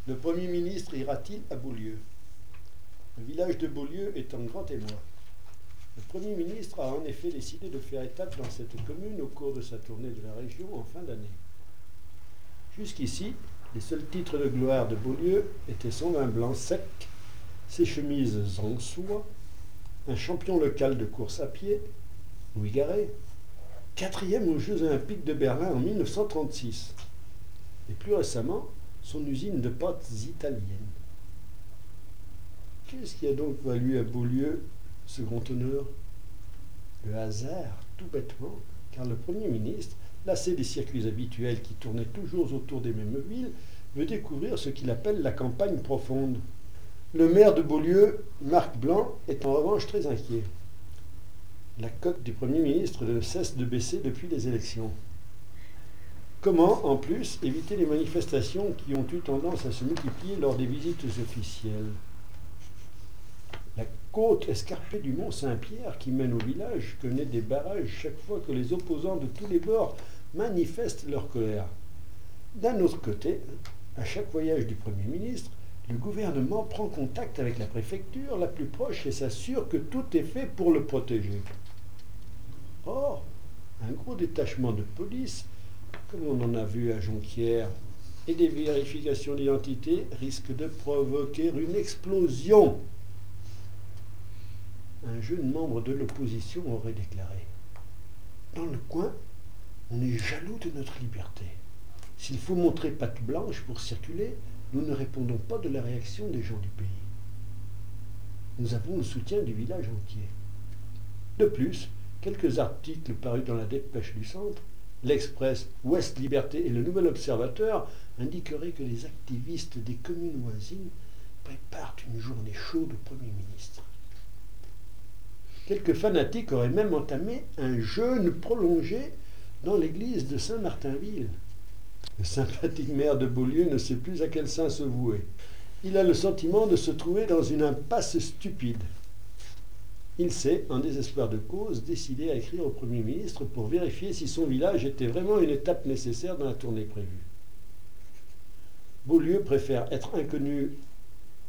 Le Premier ministre ira-t-il à Beaulieu? Le village de Beaulieu est en grand émoi. Le Premier ministre a en effet décidé de faire étape dans cette commune au cours de sa tournée de la région en fin d'année. Jusqu'ici, les seuls titres de gloire de Beaulieu étaient son vin blanc sec, ses chemises en soie, un champion local de course à pied, Louis Garret, quatrième aux Jeux Olympiques de Berlin en 1936, et plus récemment, son usine de pâtes italiennes. Qu'est-ce qui a donc valu à Beaulieu ce grand honneur? Le hasard, tout bêtement, car le Premier ministre, lassé des circuits habituels qui tournaient toujours autour des mêmes villes, veut découvrir ce qu'il appelle la campagne profonde. Le maire de Beaulieu, Marc Blanc, est en revanche très inquiet. La cote du Premier ministre ne cesse de baisser depuis les élections. Comment, en plus, éviter les manifestations qui ont eu tendance à se multiplier lors des visites officielles? La côte escarpée du mont Saint-Pierre qui mène au village connaît des barrages chaque fois que les opposants de tous les bords manifestent leur colère. D'un autre côté, à chaque voyage du Premier ministre, le gouvernement prend contact avec la préfecture la plus proche et s'assure que tout est fait pour le protéger. Or, un gros détachement de police, comme on en a vu à Jonquière, et des vérifications d'identité risquent de provoquer une explosion. Un jeune membre de l'opposition aurait déclaré: dans le coin, on est jaloux de notre liberté. S'il faut montrer patte blanche pour circuler, nous ne répondons pas de la réaction des gens du pays. Nous avons le soutien du village entier. De plus, quelques articles parus dans la Dépêche du Centre, l'Express, Ouest Liberté et le Nouvel Observateur indiqueraient que les activistes des communes voisines préparent une journée chaude au Premier ministre. Quelques fanatiques auraient même entamé un jeûne prolongé dans l'église de Saint-Martinville. Le sympathique maire de Beaulieu ne sait plus à quel saint se vouer. Il a le sentiment de se trouver dans une impasse stupide. Il s'est, en désespoir de cause, décidé à écrire au Premier ministre pour vérifier si son village était vraiment une étape nécessaire dans la tournée prévue. Beaulieu préfère être inconnu